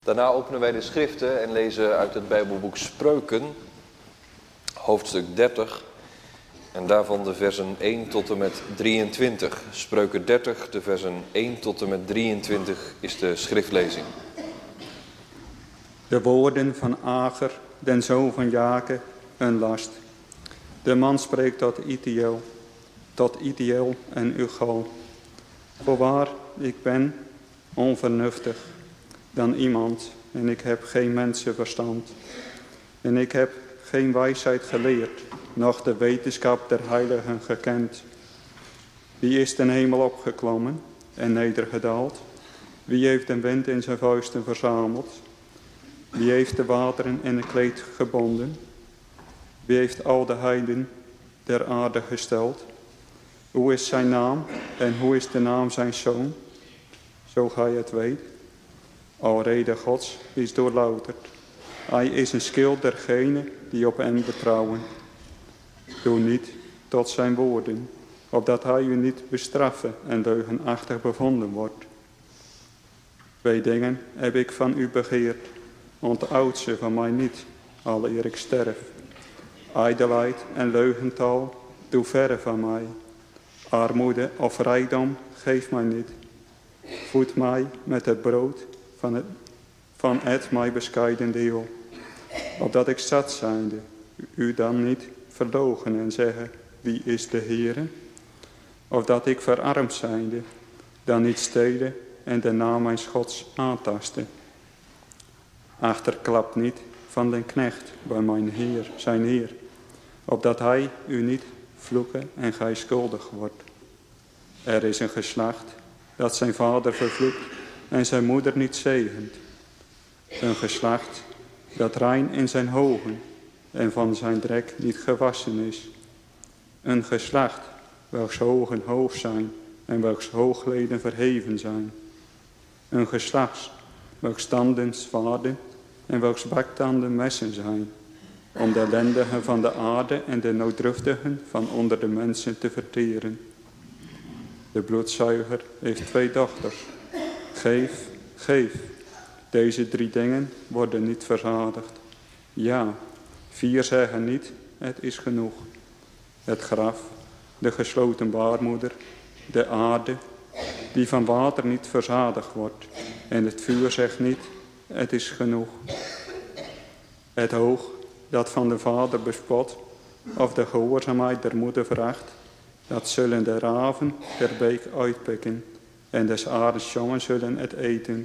Daarna openen wij de schriften en lezen uit het Bijbelboek Spreuken, hoofdstuk 30, en daarvan de versen 1 tot en met 23. Spreuken 30, de versen 1 tot en met 23 is de schriftlezing. De woorden van Ager, den zoon van Jake, een last. De man spreekt tot Itiel en Ugal. Voorwaar, ik ben onvernuftig dan iemand, en ik heb geen mensenverstand. En ik heb geen wijsheid geleerd, noch de wetenschap der heiligen gekend. Wie is ten hemel opgeklommen en nedergedaald? Wie heeft de wind in zijn vuisten verzameld? Wie heeft de wateren in een kleed gebonden? Wie heeft al de heiden der aarde gesteld? Hoe is zijn naam en hoe is de naam zijn zoon? Zo gij het weet. Alrede Gods is doorlouterd. Hij is een schild dergenen die op hem betrouwen. Doe niet tot zijn woorden, opdat hij u niet bestraffen en leugenachtig bevonden wordt. 2 dingen heb ik van u begeerd, onthoud ze van mij niet, aleer ik sterf. Ijdelheid en leugentaal, doe verre van mij. Armoede of rijkdom, geef mij niet. Voed mij met het brood van het mij bescheiden deel, opdat ik zat zijnde, u dan niet verloochenen en zeggen, wie is de Heere? Of dat ik verarmd zijnde, dan niet stelen en de naam mijns Gods aantasten. Achterklap niet van den knecht bij mijn Heer, zijn Heer, opdat hij u niet vloeken en gij schuldig wordt. Er is een geslacht dat zijn vader vervloekt en zijn moeder niet zegent. Een geslacht dat rein in zijn hogen en van zijn drek niet gewassen is. Een geslacht welks hogen hoog zijn en welks hoogleden verheven zijn. Een geslacht welks tanden zwaarden en welks baktanden messen zijn, om de ellendigen van de aarde en de nooddruftigen van onder de mensen te verteren. De bloedzuiger heeft 2 dochters. Geef, geef. Deze 3 dingen worden niet verzadigd. Ja, 4 zeggen niet, het is genoeg. Het graf, de gesloten baarmoeder, de aarde, die van water niet verzadigd wordt. En het vuur zegt niet, het is genoeg. Het oog, dat van de vader bespot, of de gehoorzaamheid der moeder veracht, dat zullen de raven der beek uitpikken. En des aardes jongen zullen het eten.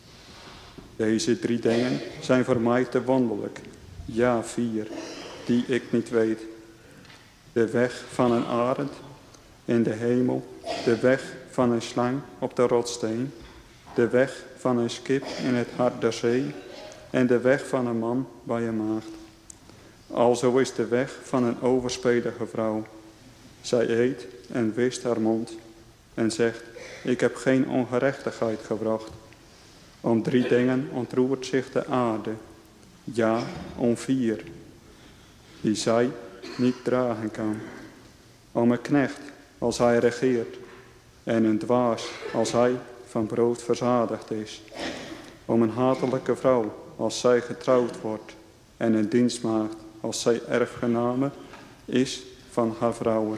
Deze 3 dingen zijn voor mij te wonderlijk. Ja, 4, die ik niet weet. De weg van een arend in de hemel. De weg van een slang op de rotsteen. De weg van een schip in het hart der zee. En de weg van een man bij een maagd. Alzo is de weg van een overspelige vrouw. Zij eet en wist haar mond en zegt, ik heb geen ongerechtigheid gebracht. Om 3 dingen ontroert zich de aarde. Ja, om 4, die zij niet dragen kan. Om een knecht als hij regeert. En een dwaas als hij van brood verzadigd is. Om een hatelijke vrouw als zij getrouwd wordt. En een dienstmaagd als zij erfgename is van haar vrouwen.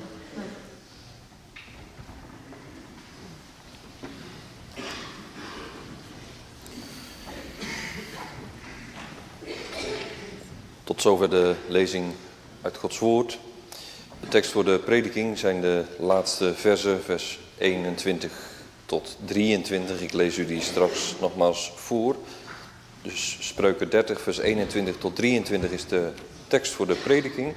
Tot zover de lezing uit Gods woord. De tekst voor de prediking zijn de laatste verzen, vers 21 tot 23. Ik lees u die straks nogmaals voor. Dus Spreuken 30, vers 21 tot 23 is de tekst voor de prediking.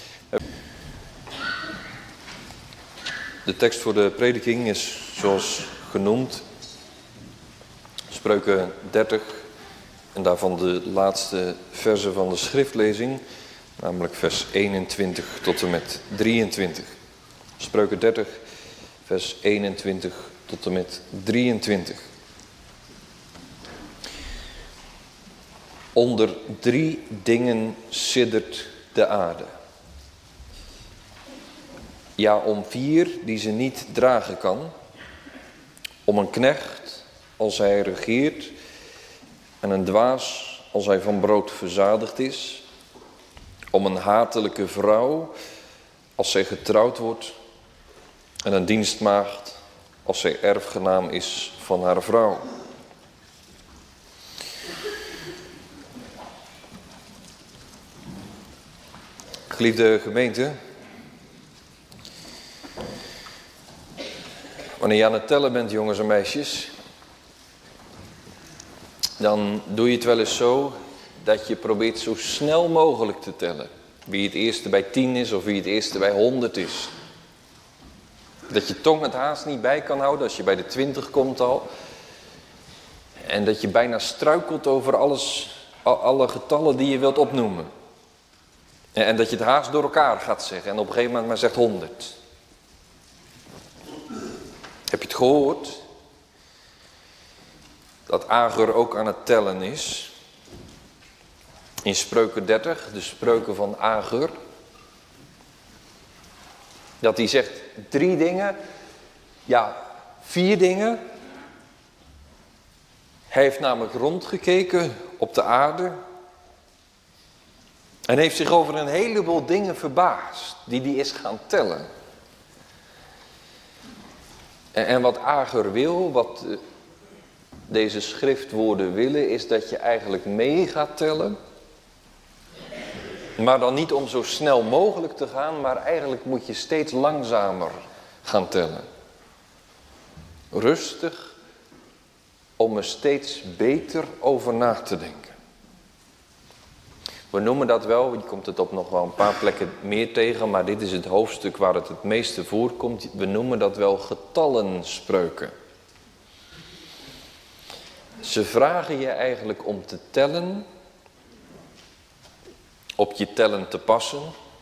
De tekst voor de prediking is zoals genoemd Spreuken 30 en daarvan de laatste verzen van de schriftlezing, namelijk vers 21 tot en met 23. Spreuken 30, vers 21 tot en met 23. Onder 3 dingen siddert de aarde. Ja, om 4 die ze niet dragen kan. Om een knecht, als hij regeert, en een dwaas als hij van brood verzadigd is, om een hatelijke vrouw als zij getrouwd wordt, en een dienstmaagd als zij erfgenaam is van haar vrouw. Geliefde gemeente, wanneer je aan het tellen bent, jongens en meisjes, dan doe je het wel eens zo dat je probeert zo snel mogelijk te tellen. Wie het eerste bij 10 is of wie het eerste bij 100 is. Dat je tong het haast niet bij kan houden als je bij de 20 komt al. En dat je bijna struikelt over alle getallen die je wilt opnoemen. En dat je het haast door elkaar gaat zeggen en op een gegeven moment maar zegt 100. Heb je het gehoord? Dat Agur ook aan het tellen is. In Spreuken 30, de spreuken van Agur. Dat hij zegt 3 dingen, ja 4 dingen. Hij heeft namelijk rondgekeken op de aarde. En heeft zich over een heleboel dingen verbaasd die hij is gaan tellen. En wat Agur wil, wat deze schriftwoorden willen, is dat je eigenlijk mee gaat tellen. Maar dan niet om zo snel mogelijk te gaan, maar eigenlijk moet je steeds langzamer gaan tellen. Rustig, om er steeds beter over na te denken. We noemen dat wel, je komt het op nog wel een paar plekken meer tegen, maar dit is het hoofdstuk waar het meeste voorkomt. We noemen dat wel getallenspreuken. Ze vragen je eigenlijk om te tellen, op je tellen te passen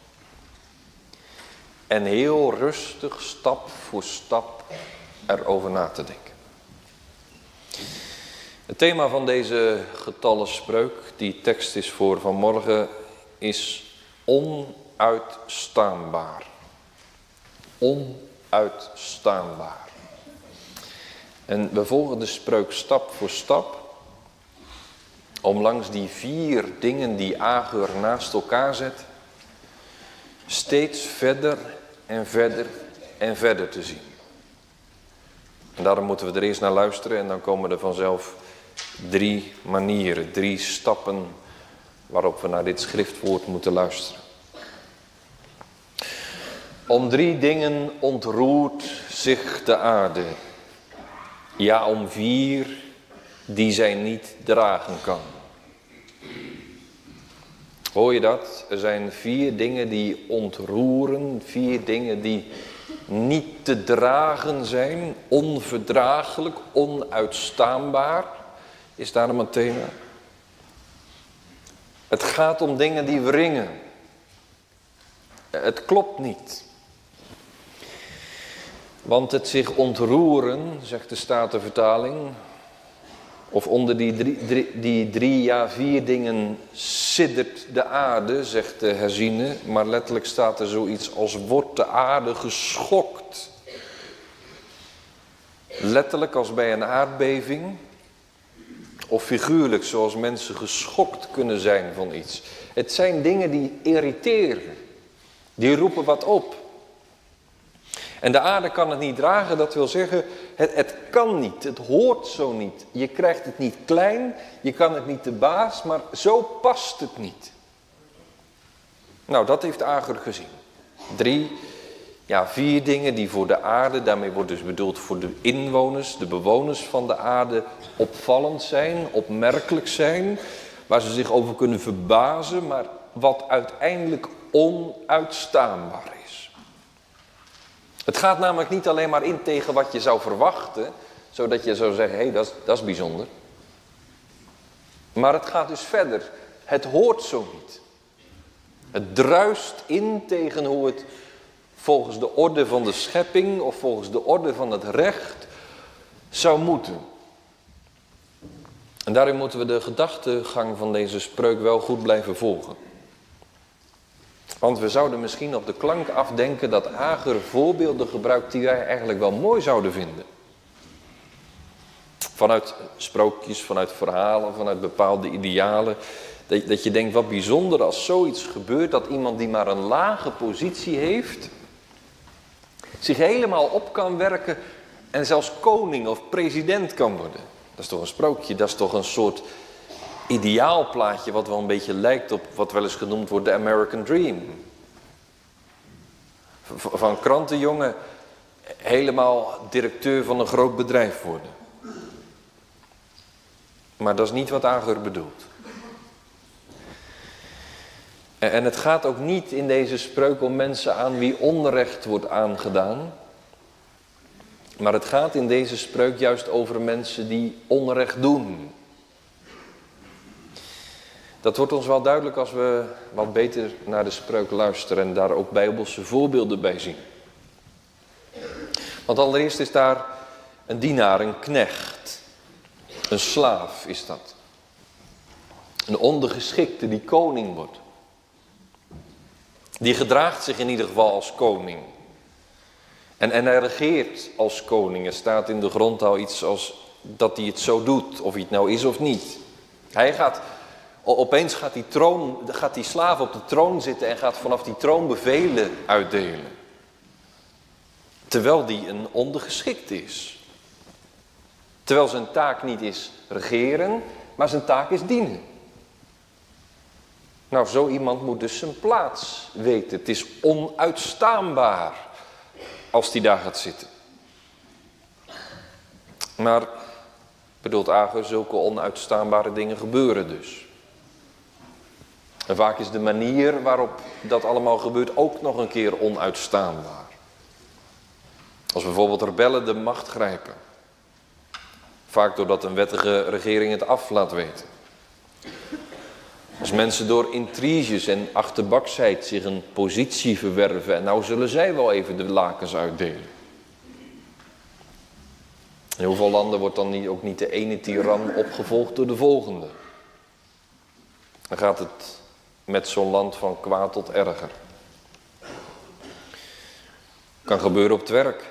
en heel rustig, stap voor stap, erover na te denken. Het thema van deze getallenspreuk, die tekst is voor vanmorgen, is onuitstaanbaar. Onuitstaanbaar. En we volgen de spreuk stap voor stap, om langs die 4 dingen die Agur naast elkaar zet, steeds verder en verder en verder te zien. En daarom moeten we er eerst naar luisteren en dan komen er vanzelf 3 manieren, 3 stappen waarop we naar dit schriftwoord moeten luisteren. Om 3 dingen ontroert zich de aarde. Ja, om 4 die zij niet dragen kan. Hoor je dat? Er zijn 4 dingen die ontroeren, 4 dingen die niet te dragen zijn, onverdraaglijk, onuitstaanbaar, is daarom het thema. Het gaat om dingen die wringen. Het klopt niet. Want het zich ontroeren, zegt de Statenvertaling, of onder die 4 dingen siddert de aarde, zegt de herziene, maar letterlijk staat er zoiets als wordt de aarde geschokt. Letterlijk als bij een aardbeving, of figuurlijk zoals mensen geschokt kunnen zijn van iets. Het zijn dingen die irriteren, die roepen wat op. En de aarde kan het niet dragen, dat wil zeggen, het kan niet, het hoort zo niet. Je krijgt het niet klein, je kan het niet de baas, maar zo past het niet. Nou, dat heeft Agur gezien. 4 dingen die voor de aarde, daarmee wordt dus bedoeld voor de inwoners, de bewoners van de aarde, opvallend zijn, opmerkelijk zijn, waar ze zich over kunnen verbazen, maar wat uiteindelijk onuitstaanbaar is. Het gaat namelijk niet alleen maar in tegen wat je zou verwachten, zodat je zou zeggen, hé, dat is bijzonder. Maar het gaat dus verder. Het hoort zo niet. Het druist in tegen hoe het volgens de orde van de schepping of volgens de orde van het recht zou moeten. En daarin moeten we de gedachtegang van deze spreuk wel goed blijven volgen. Want we zouden misschien op de klank afdenken dat Agur voorbeelden gebruikt die wij eigenlijk wel mooi zouden vinden. Vanuit sprookjes, vanuit verhalen, vanuit bepaalde idealen. Dat je denkt, wat bijzonder als zoiets gebeurt, dat iemand die maar een lage positie heeft, zich helemaal op kan werken en zelfs koning of president kan worden. Dat is toch een sprookje, dat is toch een soort ideaalplaatje wat wel een beetje lijkt op wat wel eens genoemd wordt de American Dream. Van krantenjongen helemaal directeur van een groot bedrijf worden. Maar dat is niet wat Agur bedoelt. En het gaat ook niet in deze spreuk om mensen aan wie onrecht wordt aangedaan. Maar het gaat in deze spreuk juist over mensen die onrecht doen. Dat wordt ons wel duidelijk als we wat beter naar de spreuk luisteren en daar ook bijbelse voorbeelden bij zien. Want allereerst is daar een dienaar, een knecht. Een slaaf is dat. Een ondergeschikte die koning wordt. Die gedraagt zich in ieder geval als koning. En hij regeert als koning. Er staat in de grondtaal iets als dat hij het zo doet. Of hij het nou is of niet. Opeens gaat die slaaf op de troon zitten en gaat vanaf die troon bevelen uitdelen. Terwijl die een ondergeschikte is. Terwijl zijn taak niet is regeren, maar zijn taak is dienen. Nou, zo iemand moet dus zijn plaats weten. Het is onuitstaanbaar als die daar gaat zitten. Maar, bedoelt Agur, zulke onuitstaanbare dingen gebeuren dus. En vaak is de manier waarop dat allemaal gebeurt ook nog een keer onuitstaanbaar. Als bijvoorbeeld rebellen de macht grijpen. Vaak doordat een wettige regering het af laat weten. Als mensen door intriges en achterbaksheid zich een positie verwerven. En nou zullen zij wel even de lakens uitdelen. In hoeveel landen wordt dan ook niet de ene tiran opgevolgd door de volgende? Dan gaat het met zo'n land van kwaad tot erger. Kan gebeuren op het werk.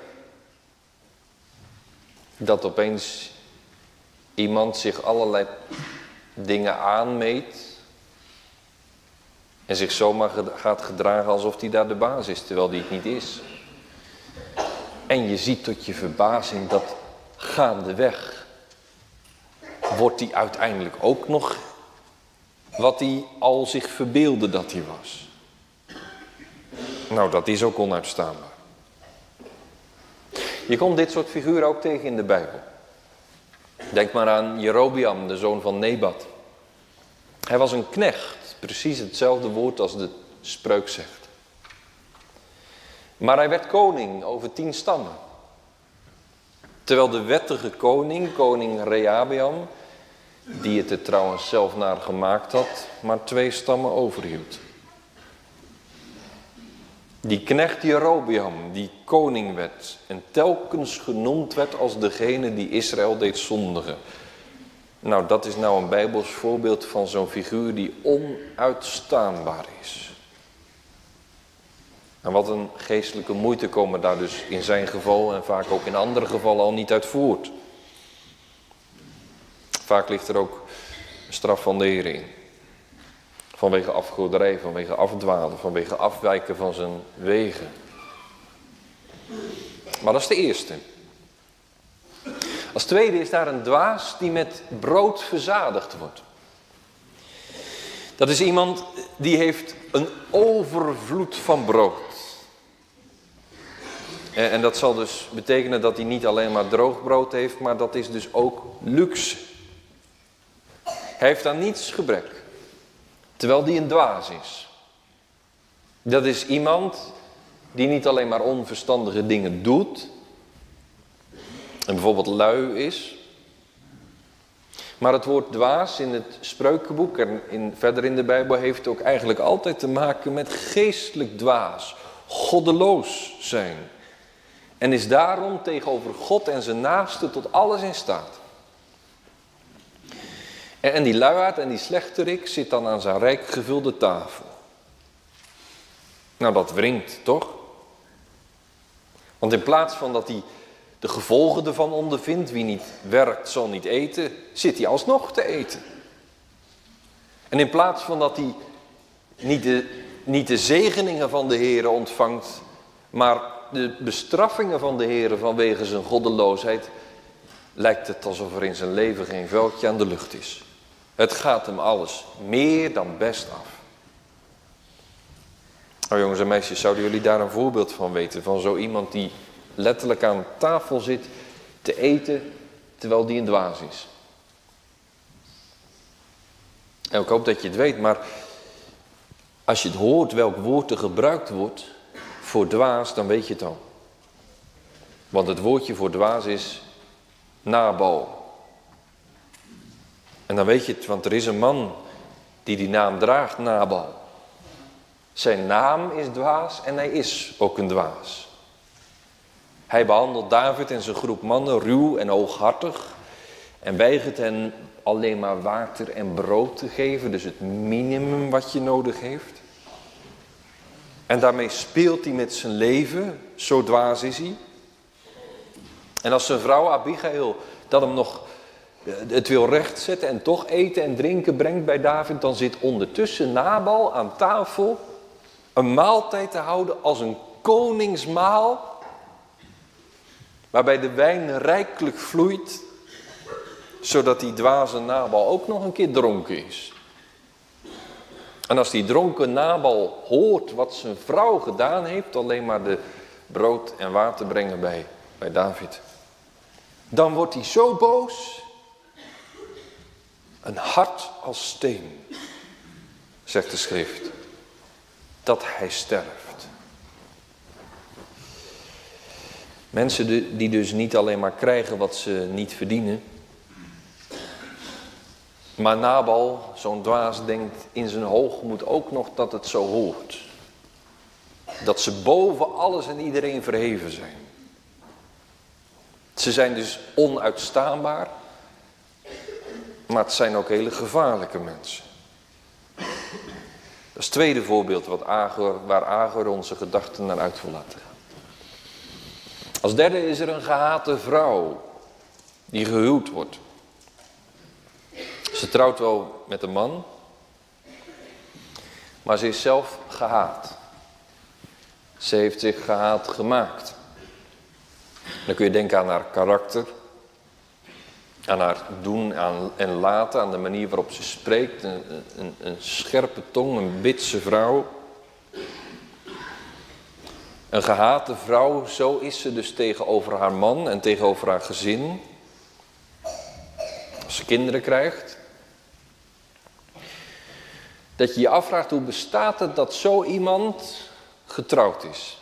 Dat opeens iemand zich allerlei dingen aanmeet. En zich zomaar gaat gedragen alsof hij daar de baas is, terwijl hij het niet is. En je ziet tot je verbazing dat gaandeweg wordt hij uiteindelijk ook nog wat hij al zich verbeeldde dat hij was. Nou, dat is ook onuitstaanbaar. Je komt dit soort figuren ook tegen in de Bijbel. Denk maar aan Jerobeam, de zoon van Nebat. Hij was een knecht, precies hetzelfde woord als de spreuk zegt. Maar hij werd koning over 10 stammen. Terwijl de wettige koning Rehabeam, die het er trouwens zelf naar gemaakt had, maar 2 stammen overhield. Die knecht Jerobeam, die koning werd en telkens genoemd werd als degene die Israël deed zondigen. Nou, dat is nou een bijbels voorbeeld van zo'n figuur die onuitstaanbaar is. En wat een geestelijke moeite komen daar dus in zijn geval en vaak ook in andere gevallen al niet uit voort. Vaak ligt er ook een straf van de Heer in. Vanwege afgoderij, vanwege afdwalen, vanwege afwijken van zijn wegen. Maar dat is de eerste. Als tweede is daar een dwaas die met brood verzadigd wordt. Dat is iemand die heeft een overvloed van brood. En dat zal dus betekenen dat hij niet alleen maar droog brood heeft, maar dat is dus ook luxe. Hij heeft aan niets gebrek. Terwijl die een dwaas is. Dat is iemand die niet alleen maar onverstandige dingen doet. En bijvoorbeeld lui is. Maar het woord dwaas in het Spreukenboek en verder in de Bijbel heeft ook eigenlijk altijd te maken met geestelijk dwaas. Goddeloos zijn. En is daarom tegenover God en zijn naaste tot alles in staat. En die luiaard en die slechterik zit dan aan zijn rijk gevulde tafel. Nou, dat wringt, toch? Want in plaats van dat hij de gevolgen ervan ondervindt. Wie niet werkt zal niet eten, zit hij alsnog te eten. En in plaats van dat hij niet de zegeningen van de Heere ontvangt, maar de bestraffingen van de Heere vanwege zijn goddeloosheid, lijkt het alsof er in zijn leven geen vuiltje aan de lucht is. Het gaat hem alles meer dan best af. Nou jongens en meisjes, zouden jullie daar een voorbeeld van weten? Van zo iemand die letterlijk aan tafel zit te eten terwijl die een dwaas is. En ik hoop dat je het weet, maar als je het hoort welk woord er gebruikt wordt voor dwaas, dan weet je het al. Want het woordje voor dwaas is Nabal. En dan weet je het, want er is een man die naam draagt, Nabal. Zijn naam is dwaas en hij is ook een dwaas. Hij behandelt David en zijn groep mannen ruw en hooghartig en weigert hen alleen maar water en brood te geven, dus het minimum wat je nodig heeft. En daarmee speelt hij met zijn leven, zo dwaas is hij. En als zijn vrouw Abigail dat hem nog het wil rechtzetten en toch eten en drinken brengt bij David, dan zit ondertussen Nabal aan tafel een maaltijd te houden als een koningsmaal, waarbij de wijn rijkelijk vloeit, zodat die dwaze Nabal ook nog een keer dronken is. En als die dronken Nabal hoort wat zijn vrouw gedaan heeft, alleen maar de brood en water brengen bij David, dan wordt hij zo boos, een hart als steen, zegt de schrift, dat hij sterft. Mensen die dus niet alleen maar krijgen wat ze niet verdienen, maar Nabal, zo'n dwaas, denkt in zijn hoogmoed ook nog dat het zo hoort. Dat ze boven alles en iedereen verheven zijn. Ze zijn dus onuitstaanbaar, maar het zijn ook hele gevaarlijke mensen. Dat is het tweede voorbeeld waar Agar onze gedachten naar uit wil laten gaan. Als derde is er een gehate vrouw die gehuwd wordt. Ze trouwt wel met een man, maar ze is zelf gehaat. Ze heeft zich gehaat gemaakt. Dan kun je denken aan haar karakter, aan haar doen en laten, aan de manier waarop ze spreekt. Een scherpe tong, een bitse vrouw. Een gehate vrouw, zo is ze dus tegenover haar man en tegenover haar gezin. Als ze kinderen krijgt. Dat je je afvraagt, hoe bestaat het dat zo iemand getrouwd is?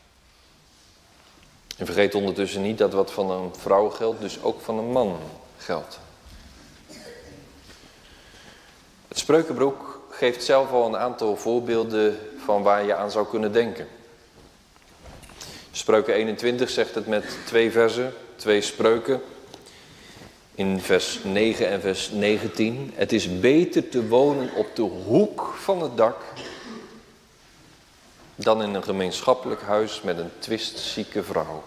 En vergeet ondertussen niet dat wat van een vrouw geldt, dus ook van een man geldt. Het Spreukenboek geeft zelf al een aantal voorbeelden van waar je aan zou kunnen denken. Spreuken 21 zegt het met 2 versen, 2 spreuken. In vers 9 en vers 19. Het is beter te wonen op de hoek van het dak dan in een gemeenschappelijk huis met een twistzieke vrouw.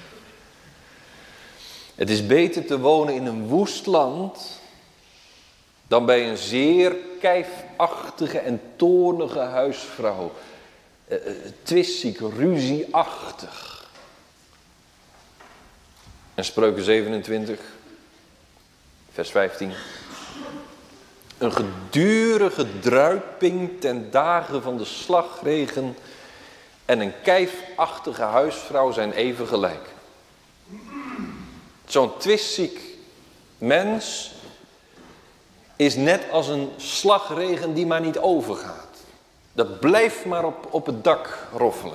Het is beter te wonen in een woest land dan bij een zeer kijfachtige en toornige huisvrouw. Twistziek, ruzieachtig. En Spreuken 27, vers 15. Een gedurige druiping ten dagen van de slagregen en een kijfachtige huisvrouw zijn even gelijk. Zo'n twistziek mens is net als een slagregen die maar niet overgaat. Dat blijft maar op het dak roffelen.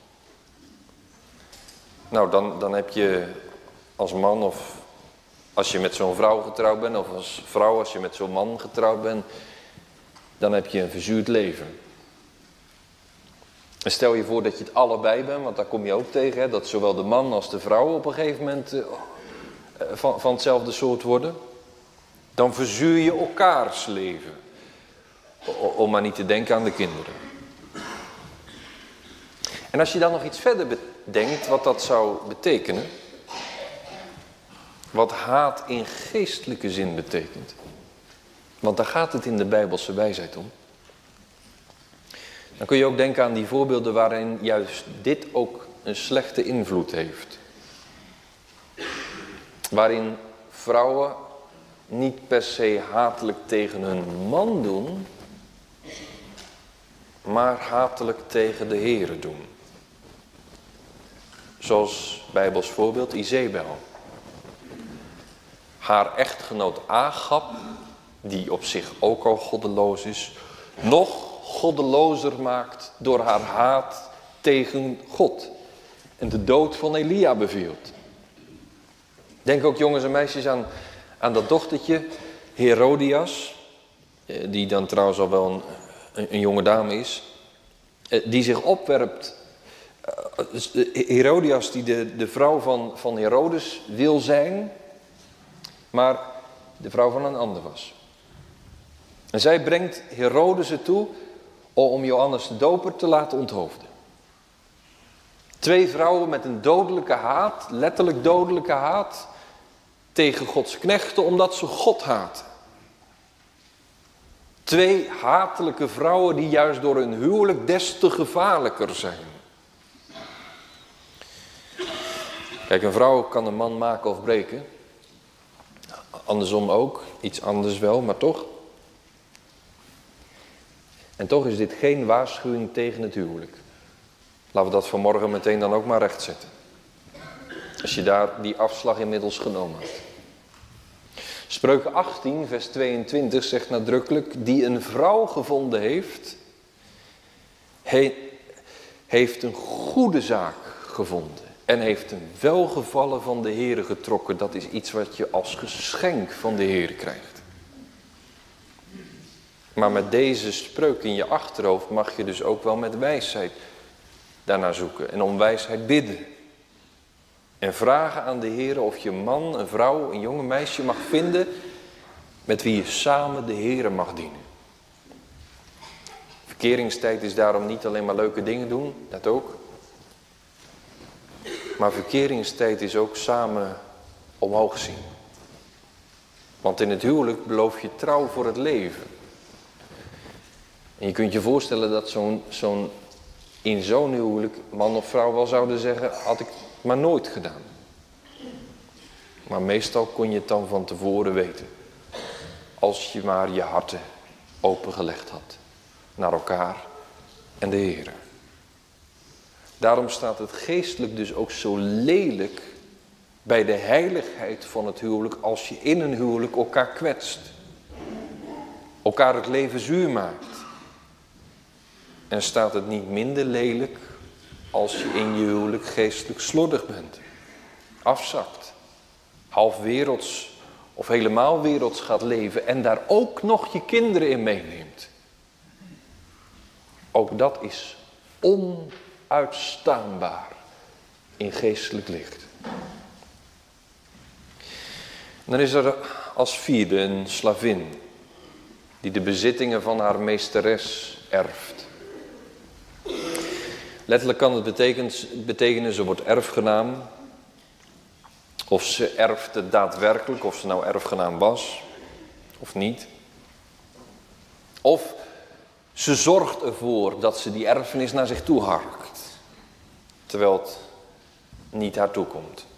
Nou, dan heb je als man of als je met zo'n vrouw getrouwd bent, of als vrouw als je met zo'n man getrouwd bent, dan heb je een verzuurd leven. En stel je voor dat je het allebei bent, want daar kom je ook tegen, hè, dat zowel de man als de vrouw op een gegeven moment van hetzelfde soort worden. Dan verzuur je elkaars leven. Om maar niet te denken aan de kinderen. En als je dan nog iets verder bedenkt wat dat zou betekenen. wat haat in geestelijke zin betekent. Want daar gaat het in de Bijbelse wijsheid om. Dan kun je ook denken aan die voorbeelden waarin juist dit ook een slechte invloed heeft. Waarin vrouwen niet per se hatelijk tegen hun man doen, maar hatelijk tegen de Heere doen. Zoals Bijbels voorbeeld Izebel. Haar echtgenoot Agab, die op zich ook al goddeloos is, nog goddelozer maakt door haar haat tegen God. En de dood van Elia beveelt. Denk ook jongens en meisjes aan dat dochtertje Herodias, die dan trouwens al wel een jonge dame is, die zich opwerpt. Herodias die de vrouw van Herodes wil zijn, maar de vrouw van een ander was. En zij brengt Herodes ertoe om Johannes de Doper te laten onthoofden. 2 vrouwen met een dodelijke haat, letterlijk dodelijke haat, tegen Gods knechten omdat ze God haten. 2 hatelijke vrouwen die juist door hun huwelijk des te gevaarlijker zijn. Kijk, een vrouw kan een man maken of breken. Andersom ook, iets anders wel, maar toch. En toch is dit geen waarschuwing tegen het huwelijk. Laten we dat vanmorgen meteen dan ook maar rechtzetten. Als je daar die afslag inmiddels genomen hebt. Spreuken 18 vers 22 zegt nadrukkelijk, die een vrouw gevonden heeft een goede zaak gevonden. En heeft een welgevallen van de Heere getrokken. Dat is iets wat je als geschenk van de Heere krijgt. Maar met deze spreuk in je achterhoofd mag je dus ook wel met wijsheid daarnaar zoeken. En om wijsheid bidden. En vragen aan de Heere of je man, een vrouw, een jonge meisje mag vinden met wie je samen de Heere mag dienen. Verkeringstijd is daarom niet alleen maar leuke dingen doen, dat ook. Maar verkeringstijd is ook samen omhoog zien. Want in het huwelijk beloof je trouw voor het leven. En je kunt je voorstellen dat in zo'n huwelijk man of vrouw wel zouden zeggen, had ik maar nooit gedaan. Maar meestal kon je het dan van tevoren weten. Als je maar je harten opengelegd had. Naar elkaar en de Heere. Daarom staat het geestelijk dus ook zo lelijk bij de heiligheid van het huwelijk als je in een huwelijk elkaar kwetst. Elkaar het leven zuur maakt. En staat het niet minder lelijk als je in je huwelijk geestelijk slordig bent. Afzakt. Half werelds of helemaal werelds gaat leven en daar ook nog je kinderen in meeneemt. Ook dat is onuitstaanbaar in geestelijk licht. En dan is er als vierde een slavin die de bezittingen van haar meesteres erft. Letterlijk kan het betekenen ze wordt erfgenaam. Of ze erft het daadwerkelijk, of ze nou erfgenaam was of niet. Of ze zorgt ervoor dat ze die erfenis naar zich toe harkt. Terwijl het niet haar toekomt.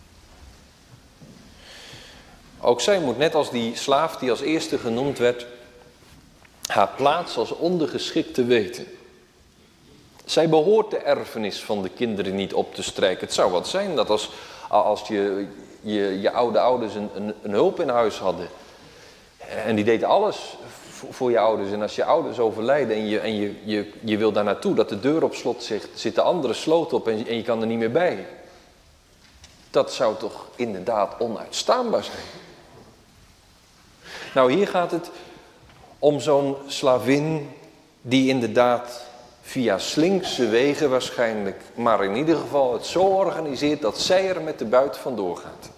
Ook zij moet net als die slaaf die als eerste genoemd werd, haar plaats als ondergeschikte weten. Zij behoort de erfenis van de kinderen niet op te strijken. Het zou wat zijn dat als je oude ouders een hulp in huis hadden. En die deed alles voor je ouders. En als je ouders overlijden en je wil daar naartoe, dat de deur op slot zit de andere sloot op en je kan er niet meer bij. Dat zou toch inderdaad onuitstaanbaar zijn. Nou, hier gaat het om zo'n slavin die inderdaad via slinkse wegen waarschijnlijk, maar in ieder geval het zo organiseert dat zij er met de buit vandoor gaat.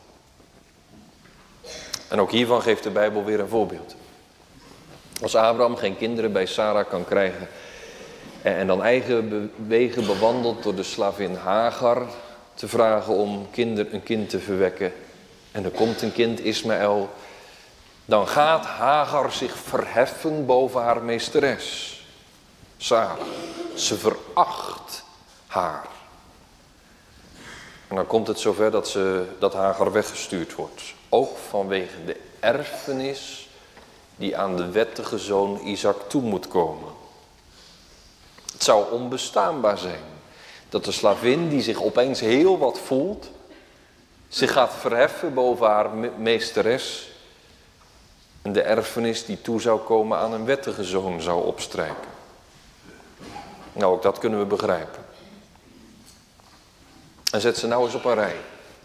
En ook hiervan geeft de Bijbel weer een voorbeeld. Als Abraham geen kinderen bij Sarah kan krijgen en dan eigen wegen bewandelt door de slavin Hagar te vragen om een kind te verwekken, en er komt een kind, Ismaël, dan gaat Hagar zich verheffen boven haar meesteres, Sarah. Ze veracht haar. En dan komt het zover dat Hagar weggestuurd wordt. Ook vanwege de erfenis die aan de wettige zoon Isaac toe moet komen. Het zou onbestaanbaar zijn dat de slavin die zich opeens heel wat voelt, zich gaat verheffen boven haar meesteres en de erfenis die toe zou komen aan een wettige zoon zou opstrijken. Nou, ook dat kunnen we begrijpen. En zet ze nou eens op een rij.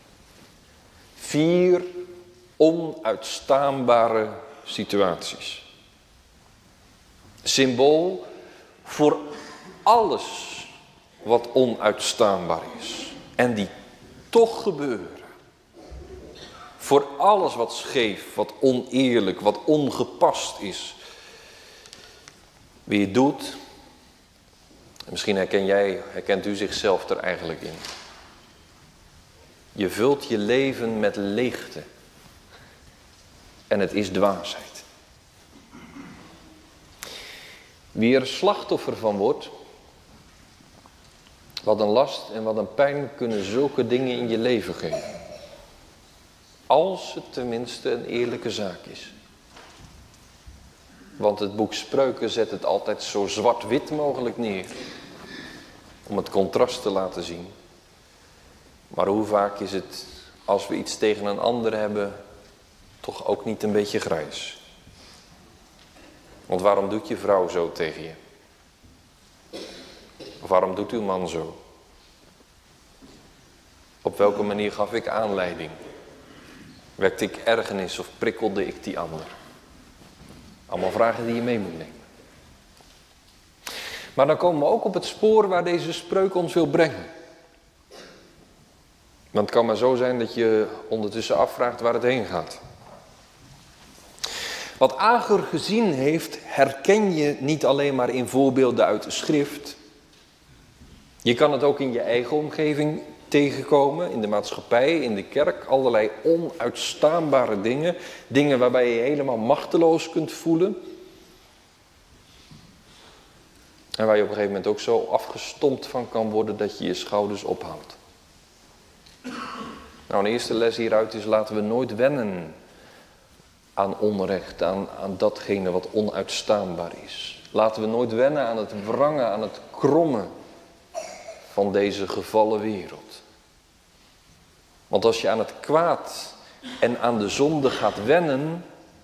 4 onuitstaanbare situaties. Symbool voor alles wat onuitstaanbaar is. En die toch gebeuren. Voor alles wat scheef, wat oneerlijk, wat ongepast is. Wie het doet, misschien herkent u zichzelf er eigenlijk in. Je vult je leven met leegte. En het is dwaasheid. Wie er slachtoffer van wordt, wat een last en wat een pijn kunnen zulke dingen in je leven geven. Als het tenminste een eerlijke zaak is. Want het boek Spreuken zet het altijd zo zwart-wit mogelijk neer. Om het contrast te laten zien. Maar hoe vaak is het, als we iets tegen een ander hebben, toch ook niet een beetje grijs? Want waarom doet je vrouw zo tegen je? Of waarom doet uw man zo? Op welke manier gaf ik aanleiding? Wekte ik ergernis of prikkelde ik die ander? Allemaal vragen die je mee moet nemen. Maar dan komen we ook op het spoor waar deze spreuk ons wil brengen. Want het kan maar zo zijn dat je ondertussen afvraagt waar het heen gaat. Wat Agar gezien heeft, herken je niet alleen maar in voorbeelden uit de schrift. Je kan het ook in je eigen omgeving tegenkomen, in de maatschappij, in de kerk. Allerlei onuitstaanbare dingen. Dingen waarbij je je helemaal machteloos kunt voelen. En waar je op een gegeven moment ook zo afgestompt van kan worden dat je je schouders ophoudt. Nou, een eerste les hieruit is: laten we nooit wennen aan onrecht, aan datgene wat onuitstaanbaar is. Laten we nooit wennen aan het wrangen, aan het krommen van deze gevallen wereld. Want als je aan het kwaad en aan de zonde gaat wennen,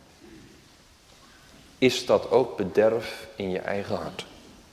is dat ook bederf in je eigen hart.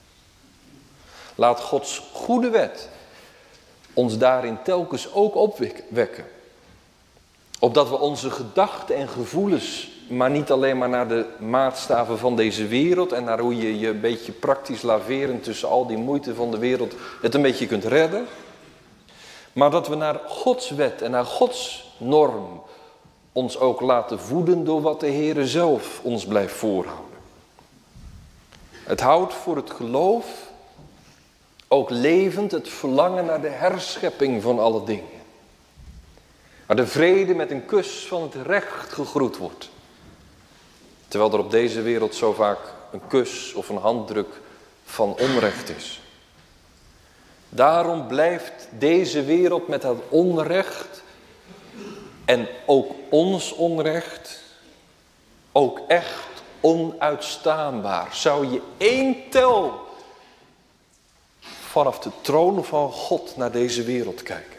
Laat Gods goede wet ons daarin telkens ook opwekken. Opdat we onze gedachten en gevoelens, maar niet alleen maar naar de maatstaven van deze wereld en naar hoe je je een beetje praktisch laveren tussen al die moeite van de wereld het een beetje kunt redden. Maar dat we naar Gods wet en naar Gods norm ons ook laten voeden door wat de Heere zelf ons blijft voorhouden. Het houdt voor het geloof ook levend het verlangen naar de herschepping van alle dingen. Waar de vrede met een kus van het recht gegroet wordt. Terwijl er op deze wereld zo vaak een kus of een handdruk van onrecht is. Daarom blijft deze wereld met het onrecht en ook ons onrecht ook echt onuitstaanbaar. Zou je één tel vanaf de troon van God naar deze wereld kijken.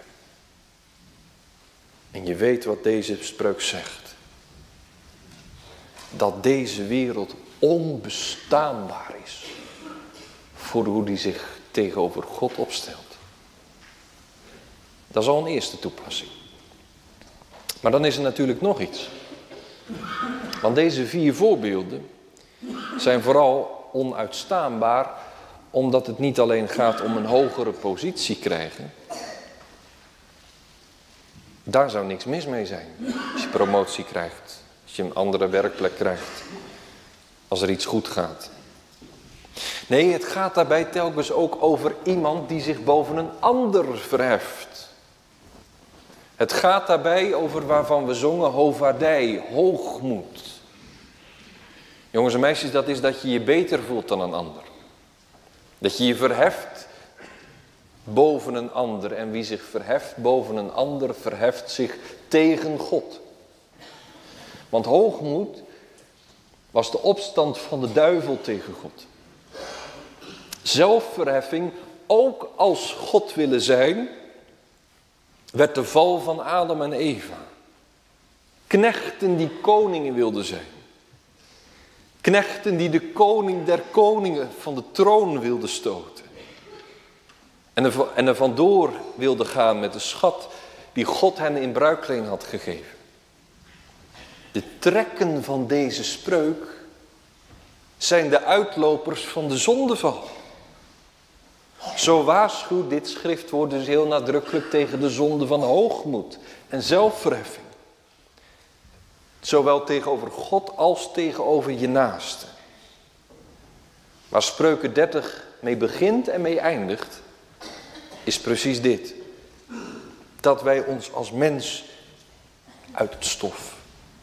En je weet wat deze spreuk zegt. Dat deze wereld onbestaanbaar is. Voor hoe die zich tegenover God opstelt. Dat is al een eerste toepassing. Maar dan is er natuurlijk nog iets. Want deze 4 voorbeelden zijn vooral onuitstaanbaar, omdat het niet alleen gaat om een hogere positie krijgen. Daar zou niks mis mee zijn. Als je promotie krijgt, als je een andere werkplek krijgt, als er iets goed gaat. Nee, het gaat daarbij telkens ook over iemand die zich boven een ander verheft. Het gaat daarbij over waarvan we zongen hovardij, hoogmoed. Jongens en meisjes, dat is dat je je beter voelt dan een ander. Dat je je verheft boven een ander. En wie zich verheft boven een ander, verheft zich tegen God. Want hoogmoed was de opstand van de duivel tegen God. Zelfverheffing, ook als God willen zijn, werd de val van Adam en Eva. Knechten die koningen wilden zijn. Knechten die de koning der koningen van de troon wilden stoten. En er vandoor wilden gaan met de schat die God hen in bruikleen had gegeven. De trekken van deze spreuk zijn de uitlopers van de zondeval. Zo waarschuwt dit schriftwoord dus heel nadrukkelijk tegen de zonde van hoogmoed en zelfverheffing. Zowel tegenover God als tegenover je naaste. Waar Spreuken 30 mee begint en mee eindigt, is precies dit. Dat wij ons als mens uit het stof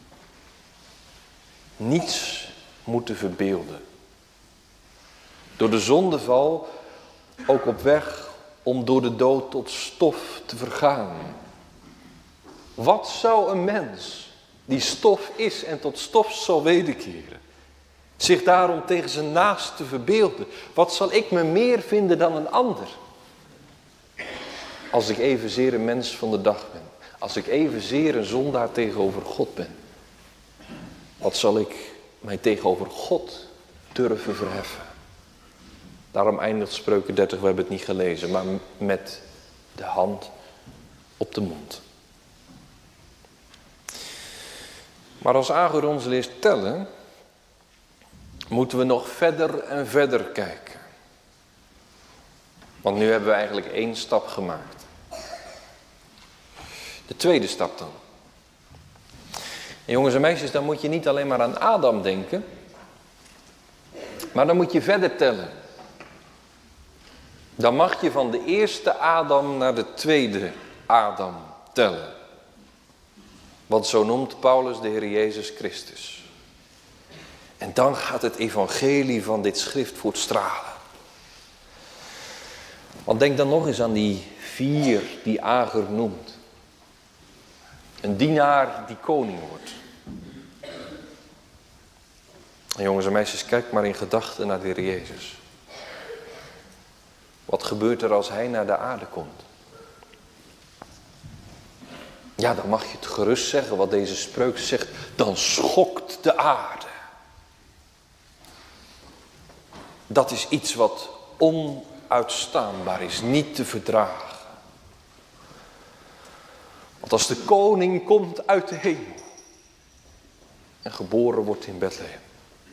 niets moeten verbeelden. Door de zondeval ook op weg om door de dood tot stof te vergaan. Wat zou een mens die stof is en tot stof zal wederkeren, zich daarom tegen zijn naaste verbeelden? Wat zal ik me meer vinden dan een ander? Als ik evenzeer een mens van de dag ben. Als ik evenzeer een zondaar tegenover God ben. Wat zal ik mij tegenover God durven verheffen? Daarom eindigt Spreuken 30, we hebben het niet gelezen, maar met de hand op de mond. Maar als Agur ons leert tellen, moeten we nog verder en verder kijken. Want nu hebben we eigenlijk 1 stap gemaakt. De tweede stap dan. En jongens en meisjes, dan moet je niet alleen maar aan Adam denken, maar dan moet je verder tellen. Dan mag je van de eerste Adam naar de tweede Adam tellen. Want zo noemt Paulus de Heer Jezus Christus. En dan gaat het evangelie van dit schriftwoord stralen. Want denk dan nog eens aan die 4 die Agur noemt. Een dienaar die koning wordt. En jongens en meisjes, kijk maar in gedachten naar de Heer Jezus. Wat gebeurt er als hij naar de aarde komt? Ja, dan mag je het gerust zeggen wat deze spreuk zegt. Dan schokt de aarde. Dat is iets wat onuitstaanbaar is, niet te verdragen. Want als de koning komt uit de hemel en geboren wordt in Bethlehem,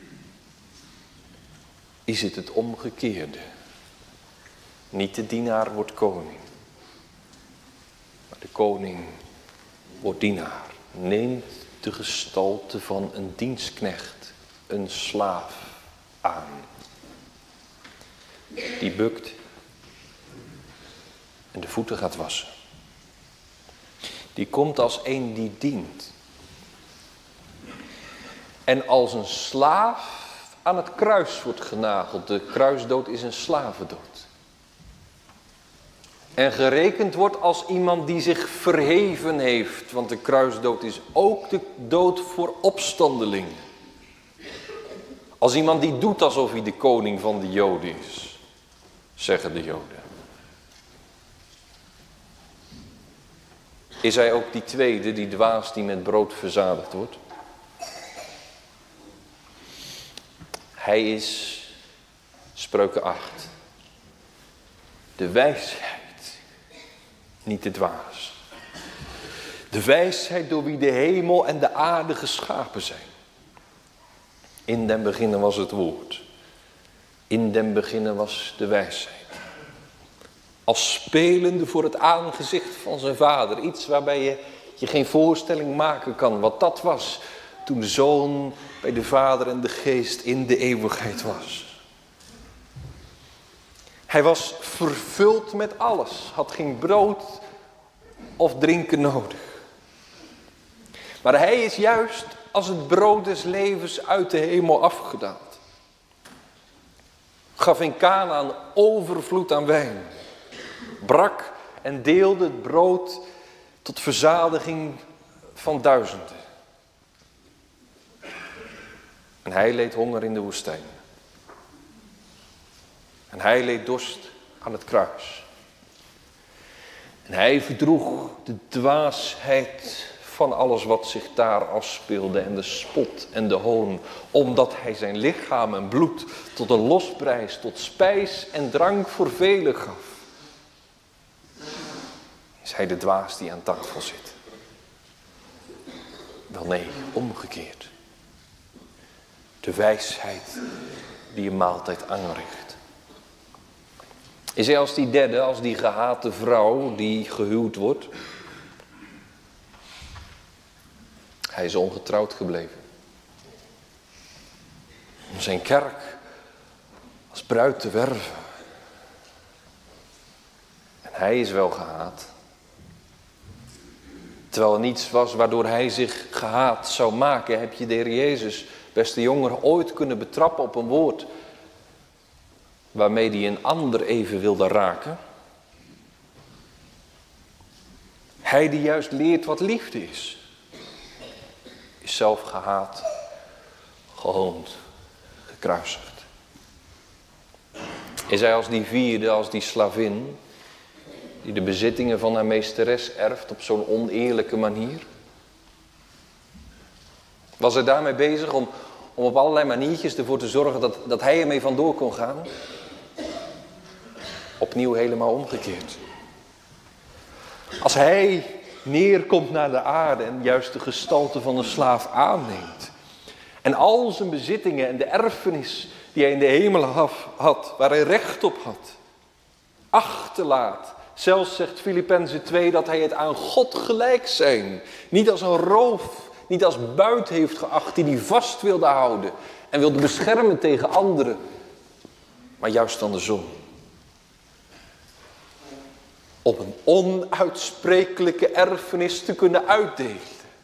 is het omgekeerde. Niet de dienaar wordt koning, maar de koning wordt dienaar. Neemt de gestalte van een dienstknecht, een slaaf aan. Die bukt en de voeten gaat wassen. Die komt als een die dient. En als een slaaf aan het kruis wordt genageld. De kruisdood is een slavendood. En gerekend wordt als iemand die zich verheven heeft. Want de kruisdood is ook de dood voor opstandelingen. Als iemand die doet alsof hij de koning van de Joden is. Zeggen de Joden. Is hij ook die tweede, die dwaas die met brood verzadigd wordt? Hij is, Spreuken 8, de wijsheid, niet de dwaas. De wijsheid door wie de hemel en de aarde geschapen zijn. In den beginnen was het woord. In den beginnen was de wijsheid. Als spelende voor het aangezicht van zijn vader. Iets waarbij je geen voorstelling maken kan wat dat was. Toen de Zoon bij de Vader en de Geest in de eeuwigheid was. Hij was vervuld met alles. Had geen brood of drinken nodig. Maar hij is juist als het brood des levens uit de hemel afgedaald. Gaf in Kanaan overvloed aan wijn. Brak en deelde het brood tot verzadiging van duizenden. En hij leed honger in de woestijn. En hij leed dorst aan het kruis. En hij verdroeg de dwaasheid van alles wat zich daar afspeelde en de spot en de hoon, omdat hij zijn lichaam en bloed tot een losprijs, tot spijs en drank voor velen gaf. Is hij de dwaas die aan tafel zit? Wel nee, omgekeerd. De wijsheid die een maaltijd aanricht. Is hij als die derde, als die gehate vrouw die gehuwd wordt? Hij is ongetrouwd gebleven. Om zijn kerk als bruid te werven. En hij is wel gehaat. Terwijl er niets was waardoor hij zich gehaat zou maken, heb je de Heer Jezus, beste jongen, ooit kunnen betrappen op een woord waarmee hij een ander even wilde raken? Hij die juist leert wat liefde is zelf gehaat, gehoond, gekruisigd. Is hij als die vierde, als die slavin, die de bezittingen van haar meesteres erft op zo'n oneerlijke manier? Was hij daarmee bezig om op allerlei maniertjes ervoor te zorgen dat hij ermee vandoor kon gaan? Opnieuw helemaal omgekeerd. Als hij neerkomt naar de aarde en juist de gestalte van een slaaf aanneemt. En al zijn bezittingen en de erfenis die hij in de hemel had, waar hij recht op had, achterlaat. Zelfs zegt Filippenzen 2 dat hij het aan God gelijk zijn, niet als een roof, niet als buit heeft geacht die hij vast wilde houden en wilde beschermen tegen anderen, maar juist andersom. Om een onuitsprekelijke erfenis te kunnen uitdelen,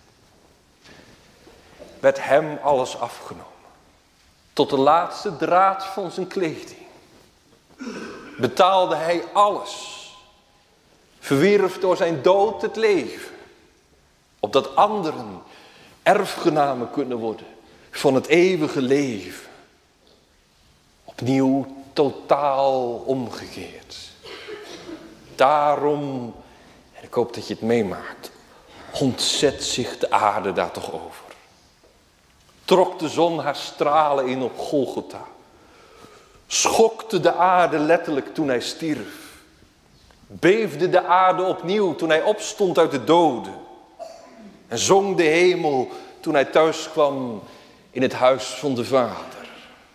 werd hem alles afgenomen. Tot de laatste draad van zijn kleding. Betaalde hij alles. Verwierf door zijn dood het leven. Opdat anderen erfgenamen kunnen worden van het eeuwige leven. Opnieuw totaal omgekeerd. Daarom, en ik hoop dat je het meemaakt, ontzet zich de aarde daar toch over. Trok de zon haar stralen in op Golgotha. Schokte de aarde letterlijk toen hij stierf. Beefde de aarde opnieuw toen hij opstond uit de doden. En zong de hemel toen hij thuis kwam in het huis van de Vader.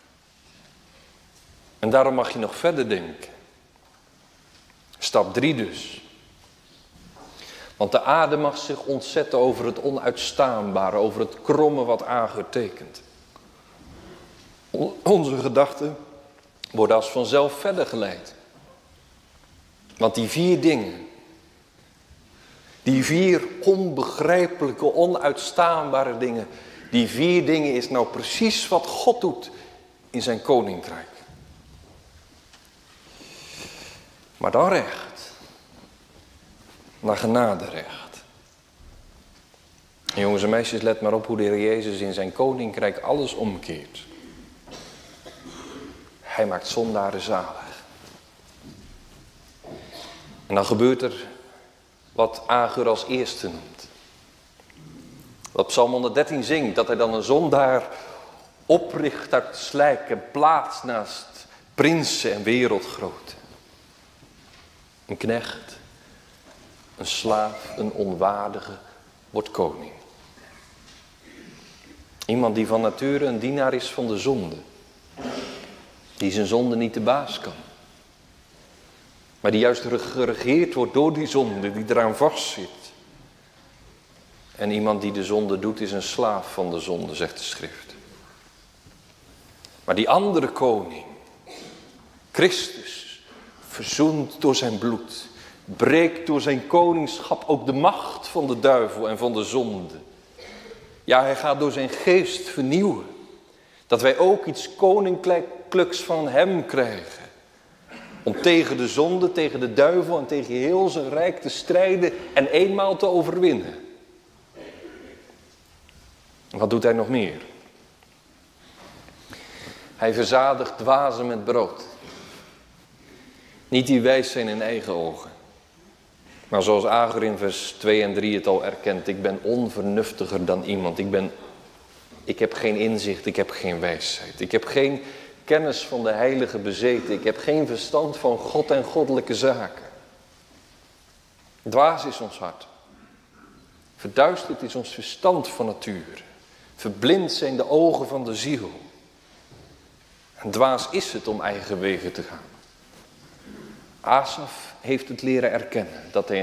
En daarom mag je nog verder denken. Stap 3 dus. Want de aarde mag zich ontzetten over het onuitstaanbare, over het kromme wat aangetekend. Onze gedachten worden als vanzelf verder geleid. Want die 4 dingen, die 4 onbegrijpelijke, onuitstaanbare dingen, die 4 dingen is nou precies wat God doet in zijn koninkrijk. Maar dan recht. Naar genaderecht. En jongens en meisjes, let maar op hoe de Heer Jezus in zijn koninkrijk alles omkeert. Hij maakt zondaren zalig. En dan gebeurt er wat Agur als eerste noemt. Wat Psalm 113 zingt, dat hij dan een zondaar opricht uit slijk en plaatst naast prinsen en wereldgroten. Een knecht, een slaaf, een onwaardige wordt koning. Iemand die van nature een dienaar is van de zonde. Die zijn zonde niet de baas kan. Maar die juist geregeerd wordt door die zonde, die eraan vastzit. En iemand die de zonde doet is een slaaf van de zonde, zegt de schrift. Maar die andere koning, Christus, verzoend door zijn bloed, breekt door zijn koningschap ook de macht van de duivel en van de zonde. Ja, hij gaat door zijn geest vernieuwen. Dat wij ook iets koninklijks van hem krijgen. Om tegen de zonde, tegen de duivel en tegen heel zijn rijk te strijden en eenmaal te overwinnen. Wat doet hij nog meer? Hij verzadigt dwazen met brood. Niet die wijs zijn in eigen ogen. Maar zoals Agur in vers 2 en 3 het al erkent. Ik ben onvernuftiger dan iemand. Ik heb geen inzicht, ik heb geen wijsheid. Ik heb geen kennis van de heilige bezeten. Ik heb geen verstand van God en goddelijke zaken. Dwaas is ons hart. Verduisterd is ons verstand van nature. Verblind zijn de ogen van de ziel. En dwaas is het om eigen wegen te gaan. Asaf heeft het leren erkennen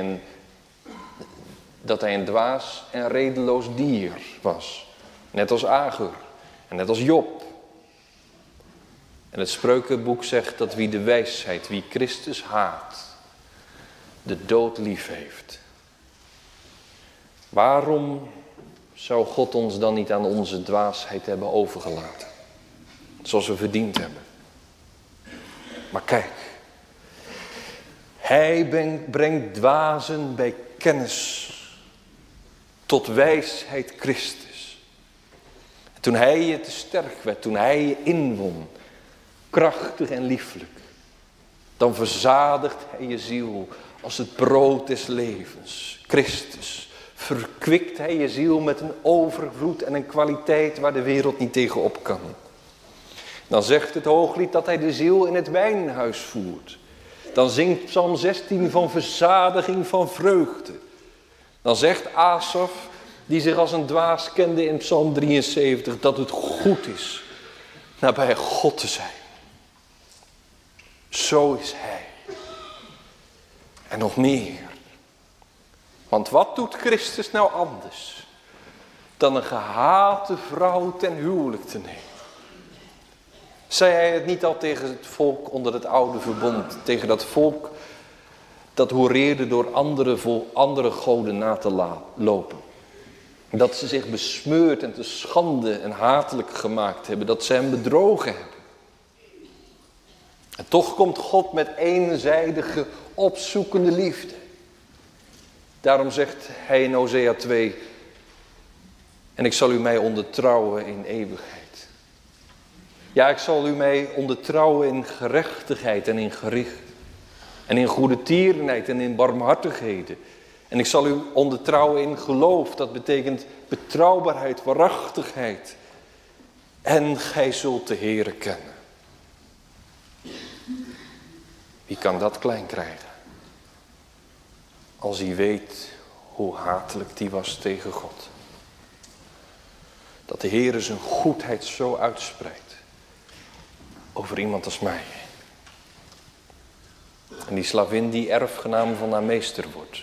dat hij een dwaas en redeloos dier was. Net als Agur en net als Job. En het Spreukenboek zegt dat wie de wijsheid, wie Christus haat, de dood lief heeft. Waarom zou God ons dan niet aan onze dwaasheid hebben overgelaten? Zoals we verdiend hebben. Maar kijk. Hij brengt dwazen bij kennis tot wijsheid Christus. Toen hij je te sterk werd, toen hij je inwon, krachtig en lieflijk, dan verzadigt hij je ziel als het brood des levens, Christus. Verkwikt hij je ziel met een overvloed en een kwaliteit waar de wereld niet tegen op kan. Dan zegt het Hooglied dat hij de ziel in het wijnhuis voert. Dan zingt Psalm 16 van verzadiging van vreugde. Dan zegt Asaf, die zich als een dwaas kende in Psalm 73, dat het goed is nabij God te zijn. Zo is hij. En nog meer. Want wat doet Christus nou anders dan een gehate vrouw ten huwelijk te nemen? Zei hij het niet al tegen het volk onder het oude verbond, tegen dat volk dat horeerde door andere goden na te lopen. Dat ze zich besmeurd en te schande en hatelijk gemaakt hebben, dat ze hem bedrogen hebben. En toch komt God met eenzijdige, opzoekende liefde. Daarom zegt hij in Hosea 2, en ik zal u mij ondertrouwen in eeuwigheid. Ja, ik zal u mij ondertrouwen in gerechtigheid en in gericht. En in goede tierenheid en in barmhartigheden. En ik zal u ondertrouwen in geloof. Dat betekent betrouwbaarheid, waarachtigheid. En gij zult de Heere kennen. Wie kan dat klein krijgen? Als hij weet hoe hatelijk die was tegen God. Dat de Heere zijn goedheid zo uitspreidt. Over iemand als mij. En die slavin die erfgenaam van haar meester wordt.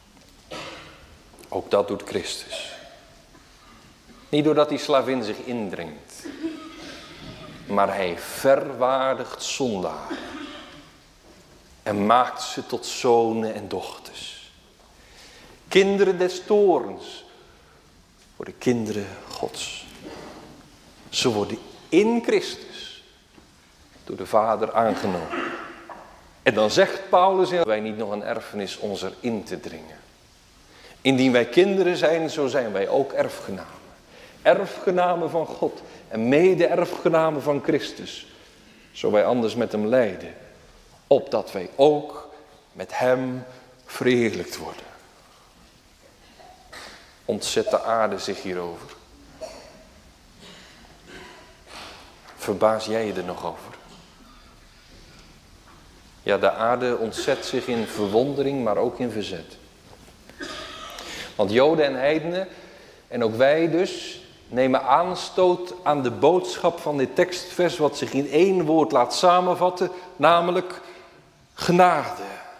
Ook dat doet Christus. Niet doordat die slavin zich indringt. Maar hij verwaardigt zondaren. En maakt ze tot zonen en dochters. Kinderen des toorns. Voor de kinderen Gods. Ze worden in Christus. Door de Vader aangenomen. En dan zegt Paulus, wij niet nog een erfenis ons erin te dringen. Indien wij kinderen zijn, zo zijn wij ook erfgenamen. Erfgenamen van God en mede-erfgenamen van Christus. Zo wij anders met hem lijden. Opdat wij ook met hem verheerlijkt worden. Ontzet de aarde zich hierover. Verbaas jij je er nog over? Ja, de aarde ontzet zich in verwondering, maar ook in verzet. Want Joden en heidenen, en ook wij dus, nemen aanstoot aan de boodschap van dit tekstvers, wat zich in één woord laat samenvatten, namelijk genade.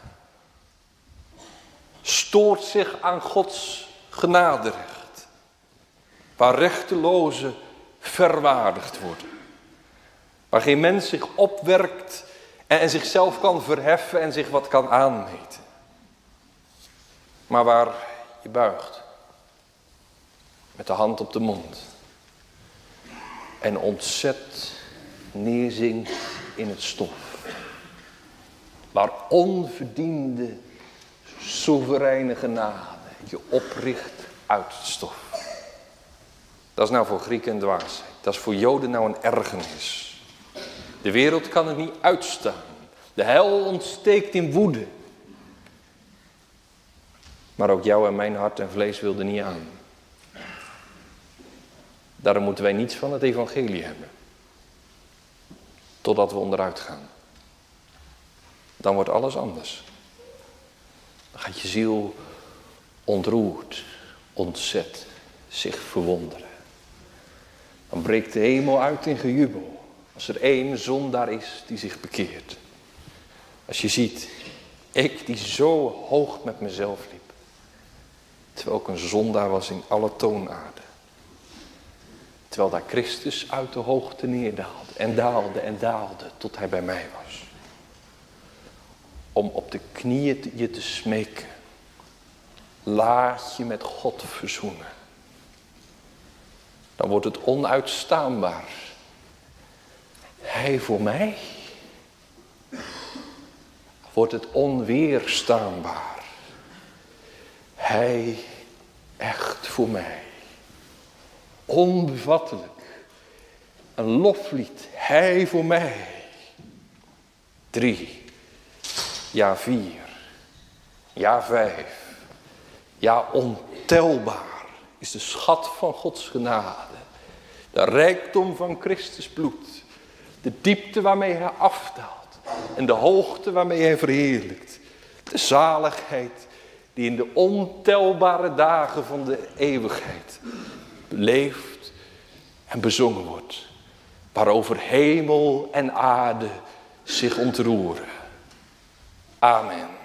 Stoort zich aan Gods genaderecht, waar rechtelozen verwaardigd worden. Waar geen mens zich opwerkt en zichzelf kan verheffen en zich wat kan aanmeten. Maar waar je buigt, met de hand op de mond, en ontzet neerzinkt in het stof, waar onverdiende, soevereine genade je opricht uit het stof. Dat is nou voor Grieken een dwaasheid. Dat is voor Joden nou een ergernis. De wereld kan het niet uitstaan. De hel ontsteekt in woede. Maar ook jou en mijn hart en vlees wilde niet aan. Daarom moeten wij niets van het evangelie hebben. Totdat we onderuit gaan. Dan wordt alles anders. Dan gaat je ziel ontroerd, ontzet, zich verwonderen. Dan breekt de hemel uit in gejubel. Als er één zondaar is die zich bekeert. Als je ziet, ik die zo hoog met mezelf liep. Terwijl ik een zondaar was in alle toonaarden. Terwijl daar Christus uit de hoogte neerdaalde en daalde en daalde tot hij bij mij was. Om op de knieën je te smeken. Laat je met God verzoenen. Dan wordt het onuitstaanbaar. Hij voor mij. Wordt het onweerstaanbaar. Hij echt voor mij. Onbevattelijk. Een loflied. Hij voor mij. 3. Ja 4. Ja 5. Ja ontelbaar is de schat van Gods genade. De rijkdom van Christus bloed. De diepte waarmee hij afdaalt. En de hoogte waarmee hij verheerlijkt. De zaligheid die in de ontelbare dagen van de eeuwigheid beleefd en bezongen wordt. Waarover hemel en aarde zich ontroeren. Amen.